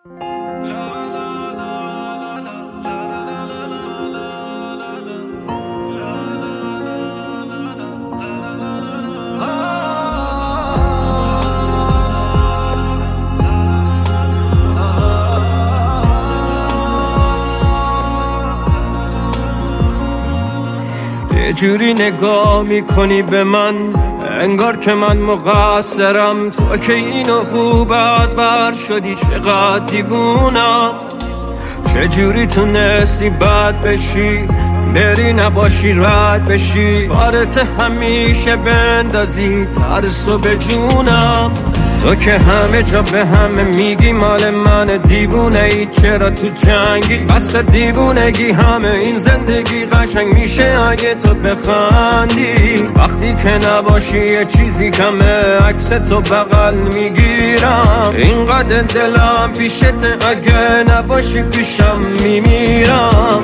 یه جوری نگاه میکنی به من انگار که من مقصرم، تو که اینو خوب از بر شدی، چقدر دیوونم. چجوری تونستی بد بشی، بری نباشی رد بشی، کارت همیشه بندازی ترسو به جونم. تو که همه جا به همه میگی مال من، دیوونه ای چرا تو جنگی؟ بس دیوونگی همه این زندگی قشنگ میشه اگه تو بخندی. وقتی که نباشی یه چیزی کمه، عکس تو بغل میگیرم. اینقدر دلم پیشت اگه نباشی پیشم میمیرم.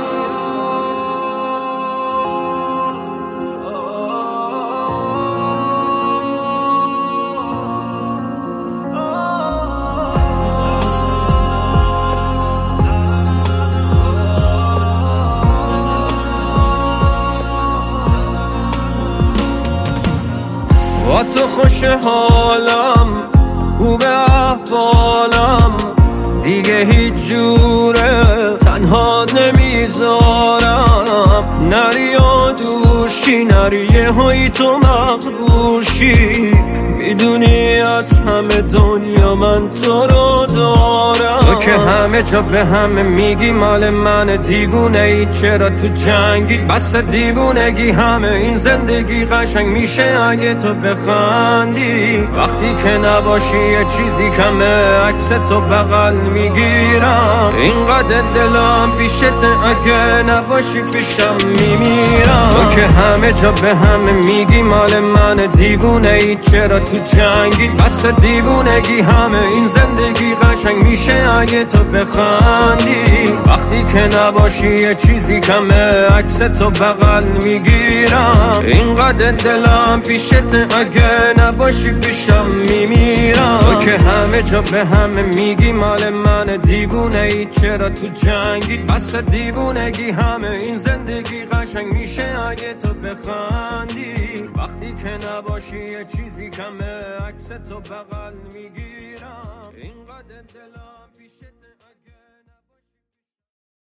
با تو خوش حالم، خوب احوالم، دیگه هیچ جوره تنها نمیذارم. نری و دوشی، نری یه هایی تو مغروشی، میدونی از همه دنیا من تو رو دارم. تو که همه جا به همه میگی مال من، دیوونه ای چرا تو جنگی؟ بس دیوونگی همه این زندگی قشنگ میشه اگه تو بخندی. وقتی که نباشی یه چیزی کمه، عکس تو بغل میگیرم. اینقدر دلم پیشت اگه نباشی پیشم میمیرم. تو که همه جا به همه میگی مال من، دیوونه ای چرا تو جنگی؟ بس دیوونگی همه این زندگی قشنگ میشه اگه تو بخندی. وقتی که نباشی یه چیزی کمه، عکس تو بغل میگیرم. اینقدر دلم پیشت اگه نباشی پیشم میمیرم. تو که همه جا به همه میگی مال من، دیوونه ای چرا تو جنگی؟ بس دیوونگی همه این زندگی قشنگ میشه اگه تو بخندی. وقتی که نباشی یه چیزی کمه، عکس تو بغل میگیرم. اینقدر دلم پیشت